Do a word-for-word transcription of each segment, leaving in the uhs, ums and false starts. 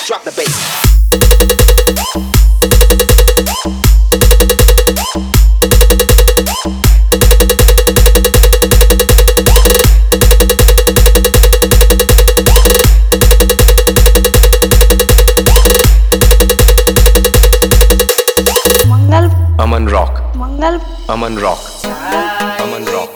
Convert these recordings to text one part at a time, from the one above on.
drop the bass. Aman Rock. Mangal. Aman Rock. Aman Rock.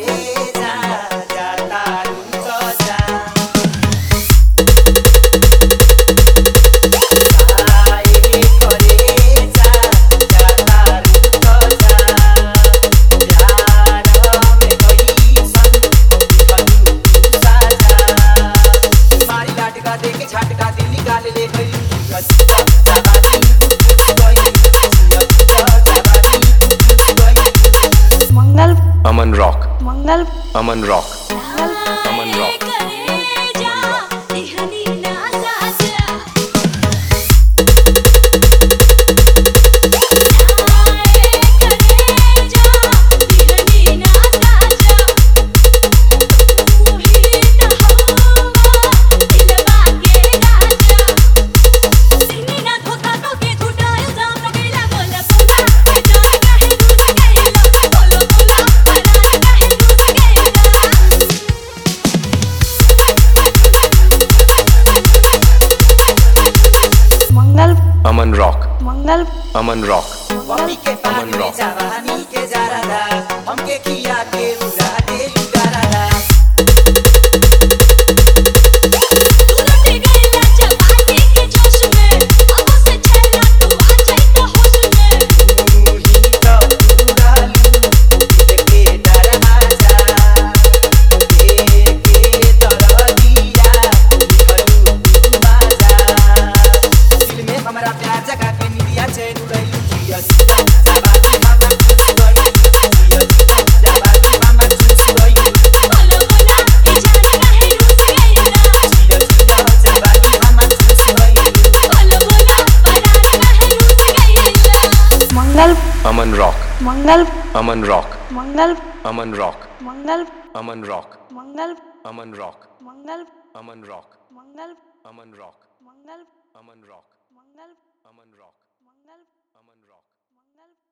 Aman Rock. Mangal. Aman Rock. Aman Rock. Aman Rock. Mangal. Aman Rock. Mummy के पानी में जवानी के जा रहा हमके खिया के उड़ा दे लुगा रहा Aman Rock. Mangal. Aman Rock. Mangal. Aman Rock. Mangal. Aman Rock. Mangal. Aman Rock. Mangal. Aman Rock. Mangal. Aman Rock. Mangal. Aman Rock. Mangal. Aman Rock. Mangal. Aman Rock. Mangal.